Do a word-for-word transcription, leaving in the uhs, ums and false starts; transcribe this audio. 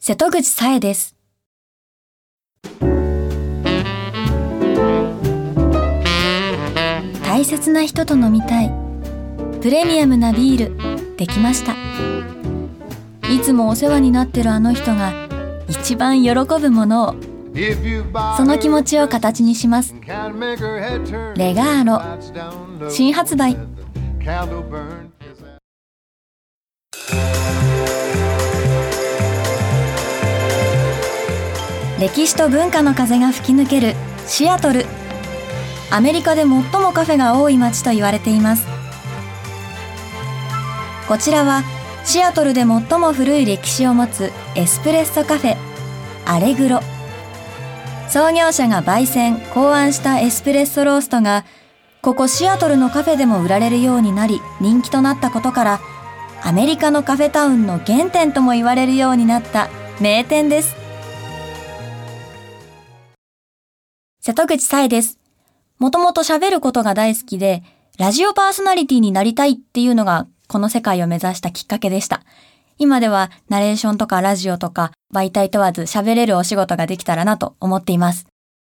瀬戸口さえです。大切な人と飲みたい。プレミアムなビール、できました。いつもお世話になってるあの人が一番喜ぶものを、その気持ちを形にします。レガーロ、新発売。歴史と文化の風が吹き抜けるシアトル。アメリカで最もカフェが多い街と言われています。こちらはシアトルで最も古い歴史を持つエスプレッソカフェ、アレグロ。創業者が焙煎・考案したエスプレッソローストが、ここシアトルのカフェでも売られるようになり人気となったことから、アメリカのカフェタウンの原点とも言われるようになった名店です。瀬戸口さえです。もともと喋ることが大好きで、ラジオパーソナリティになりたいっていうのがこの世界を目指したきっかけでした。今ではナレーションとかラジオとか媒体問わず喋れるお仕事ができたらなと思っています。